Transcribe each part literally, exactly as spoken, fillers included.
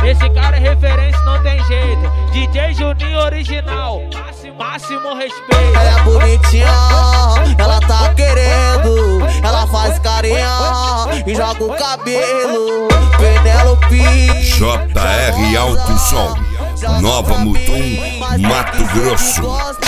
Esse cara é referência, não tem jeito. D J Juninho original, máximo, máximo respeito. Ela é bonitinha, ela tá querendo. Ela faz carinha e joga o cabelo. Penélope J R Alto Som, Nova Mutum, Mato Grosso.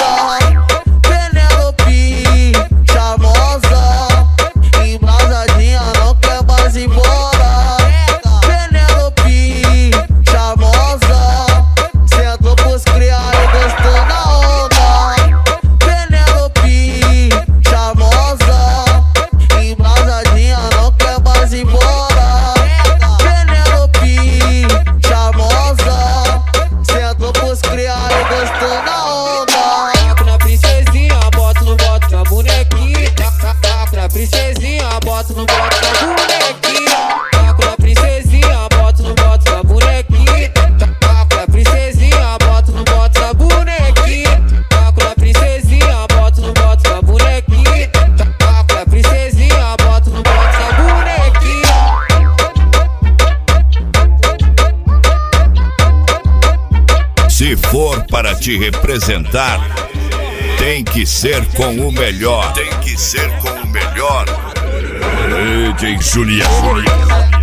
Penélope charmosa, embrasadinha, não quer mais ir embora. Penélope charmosa, sentou pros criar e gostou na onda. Penélope charmosa, embrasadinha, não quer mais ir embora. Penélope charmosa, sentou pros criar e gostou na onda. Na princesinha, bota no bota na bonequinha. Na princesinha, bota no bota na bonequinha. Na princesinha, bota no bota na bonequinha. Na princesinha, bota no bota na bonequinha. Na princesinha, bota no bota na bonequinha. Na princesinha, bota no bota na bonequinha. Se for para te representar, tem que ser com o melhor. Tem que ser com o melhor. D J Juliano.